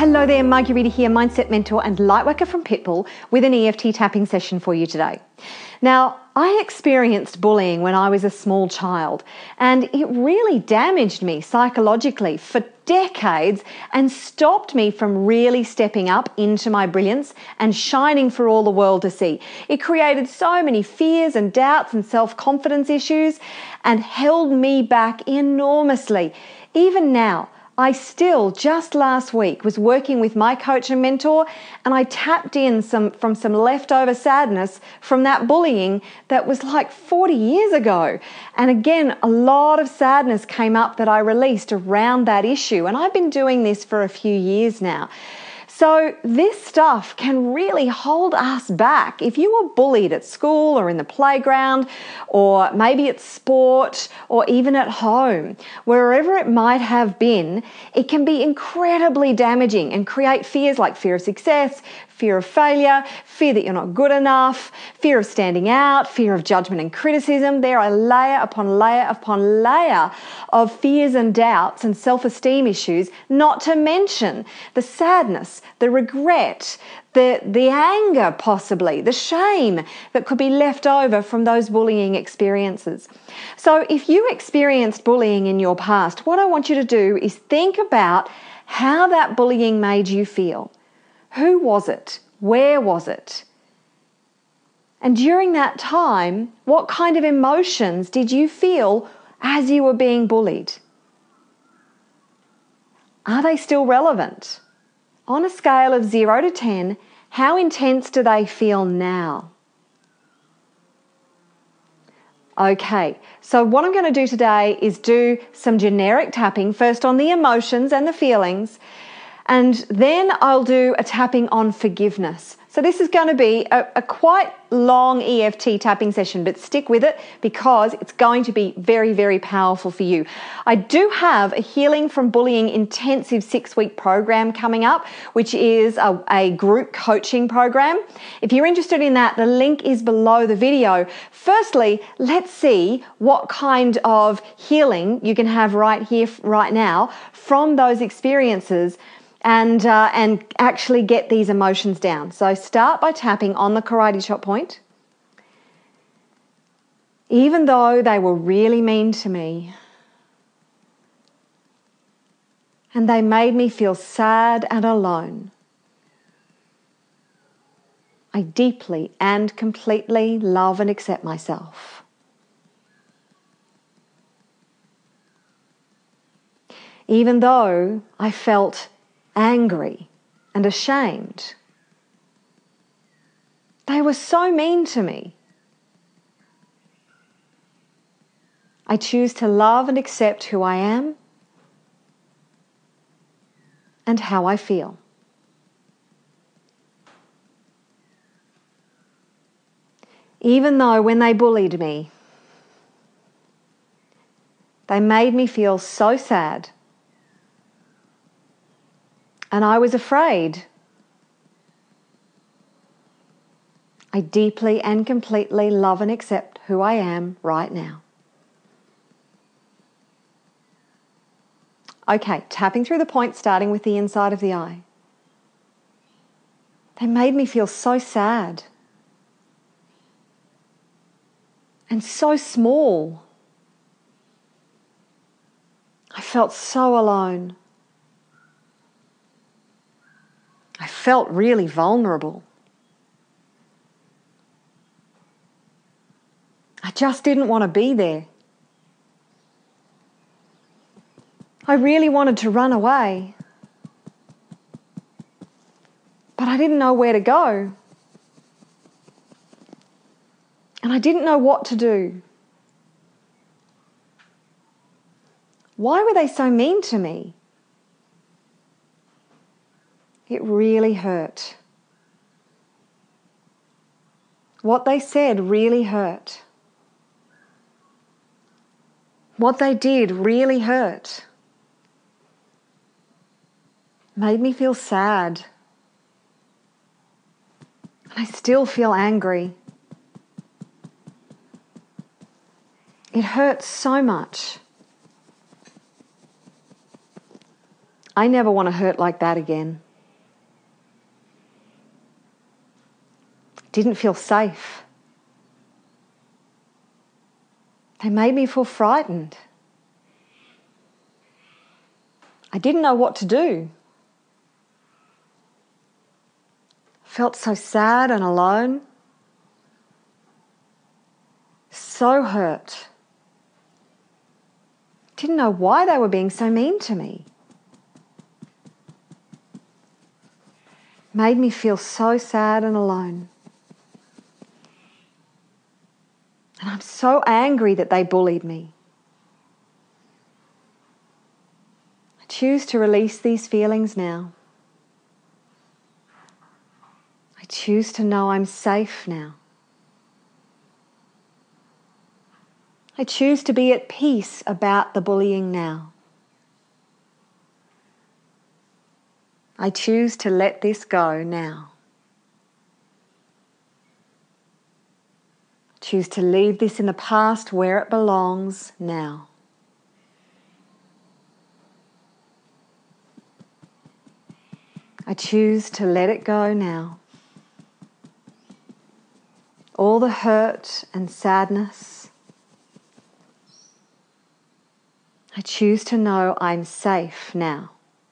Hello there, Margarita here, Mindset Mentor and Lightworker from Pitbull with an EFT tapping session for you today. Now, I experienced bullying when I was a small child, and it really damaged me psychologically for decades and stopped me from really stepping up into my brilliance and shining for all the world to see. It created so many fears and doubts and self-confidence issues and held me back enormously. Even now, I still, just last week, was working with my coach and mentor, and I tapped in from some leftover sadness from that bullying that was like 40 years ago. And again, a lot of sadness came up that I released around that issue. And I've been doing this for a few years now. So this stuff can really hold us back. If you were bullied at school or in the playground, or maybe at sport, or even at home, wherever it might have been, it can be incredibly damaging and create fears like fear of success, fear of failure, fear that you're not good enough, fear of standing out, fear of judgment and criticism. There are layer upon layer upon layer of fears and doubts and self-esteem issues, not to mention the sadness, the regret, the anger possibly, the shame that could be left over from those bullying experiences. So if you experienced bullying in your past, what I want you to do is think about how that bullying made you feel. Who was it? Where was it? And during that time, what kind of emotions did you feel as you were being bullied? Are they still relevant? On a scale of 0 to 10, how intense do they feel now? Okay, so what I'm going to do today is do some generic tapping, first on the emotions and the feelings, and then I'll do a tapping on forgiveness. So this is going to be a quite long EFT tapping session, but stick with it because it's going to be very, very powerful for you. I do have a Healing from Bullying intensive 6-week program coming up, which is a group coaching program. If you're interested in that, the link is below the video. Firstly, let's see what kind of healing you can have right here, right now from those experiences and actually get these emotions down. So start by tapping on the karate chop point. Even though they were really mean to me and they made me feel sad and alone, I deeply and completely love and accept myself. Even though I felt angry and ashamed, they were so mean to me, I choose to love and accept who I am and how I feel. Even though when they bullied me, they made me feel so sad and I was afraid, I deeply and completely love and accept who I am right now. Okay, tapping through the points, starting with the inside of the eye. They made me feel so sad and so small. I felt so alone. I felt really vulnerable. I just didn't want to be there. I really wanted to run away, but I didn't know where to go. And I didn't know what to do. Why were they so mean to me? It really hurt. What they said really hurt. What they did really hurt. Made me feel sad. And I still feel angry. It hurts so much. I never want to hurt like that again. didn't feel safe. They made me feel frightened. I didn't know what to do. Felt so sad and alone. So hurt. Didn't know why they were being so mean to me. Made me feel so sad and alone. And I'm so angry that they bullied me. I choose to release these feelings now. I choose to know I'm safe now. I choose to be at peace about the bullying now. I choose to let this go now. I choose to leave this in the past where it belongs now. I choose to let it go now. All the hurt and sadness. I choose to know I'm safe now.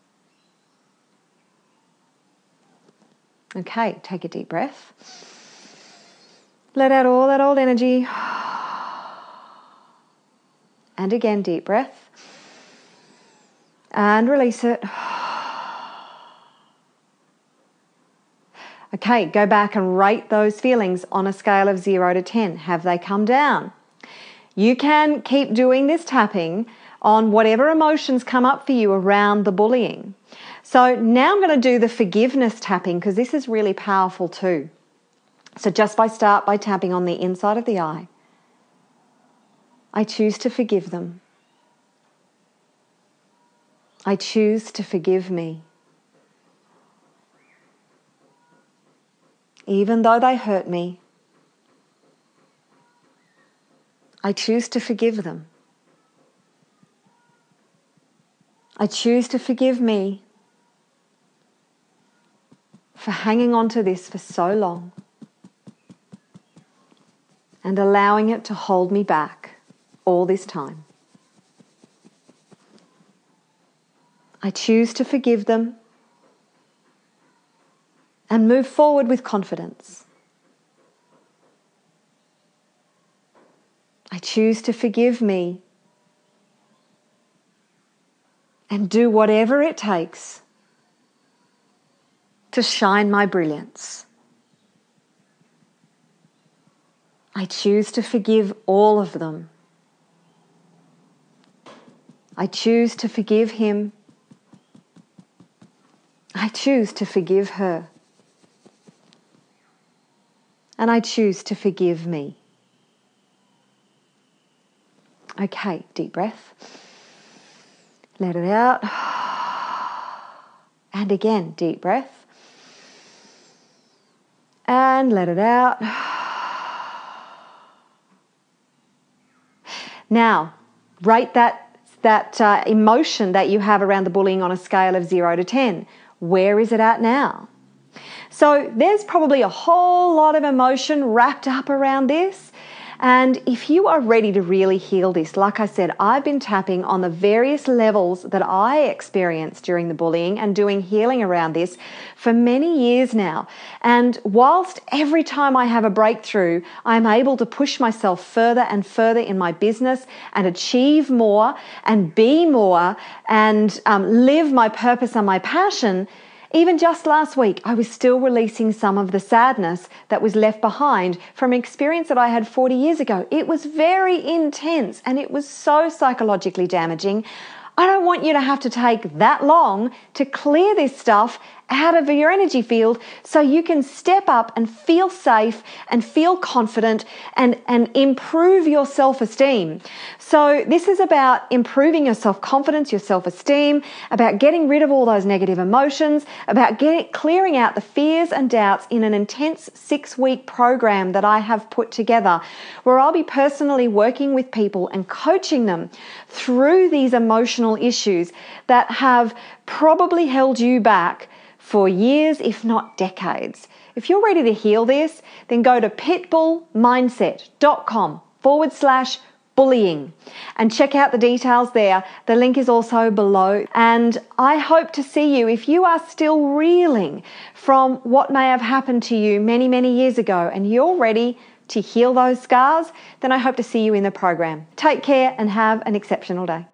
Okay, take a deep breath. Let out all that old energy. And again, deep breath. And release it. Okay, go back and rate those feelings on a scale of 0 to 10. Have they come down? You can keep doing this tapping on whatever emotions come up for you around the bullying. So now I'm going to do the forgiveness tapping because this is really powerful too. So start by tapping on the inside of the eye. I choose to forgive them. I choose to forgive me. Even though they hurt me, I choose to forgive them. I choose to forgive me for hanging on to this for so long and allowing it to hold me back all this time. I choose to forgive them and move forward with confidence. I choose to forgive me and do whatever it takes to shine my brilliance. I choose to forgive all of them. I choose to forgive him. I choose to forgive her. And I choose to forgive me. Okay, deep breath. Let it out. And again, deep breath. And let it out. Now, rate that emotion that you have around the bullying on a scale of 0 to 10. Where is it at now? So there's probably a whole lot of emotion wrapped up around this. And if you are ready to really heal this, like I said, I've been tapping on the various levels that I experienced during the bullying and doing healing around this for many years now. And whilst every time I have a breakthrough, I'm able to push myself further and further in my business and achieve more and be more and live my purpose and my passion. Even just last week, I was still releasing some of the sadness that was left behind from an experience that I had 40 years ago. It was very intense and it was so psychologically damaging. I don't want you to have to take that long to clear this stuff out of your energy field so you can step up and feel safe and feel confident and improve your self-esteem. So this is about improving your self-confidence, your self-esteem, about getting rid of all those negative emotions, about clearing out the fears and doubts in an intense 6-week program that I have put together where I'll be personally working with people and coaching them through these emotional issues that have probably held you back for years, if not decades. If you're ready to heal this, then go to pitbullmindset.com/bullying and check out the details there. The link is also below. And I hope to see you. If you are still reeling from what may have happened to you many, many years ago and you're ready to heal those scars, then I hope to see you in the program. Take care and have an exceptional day.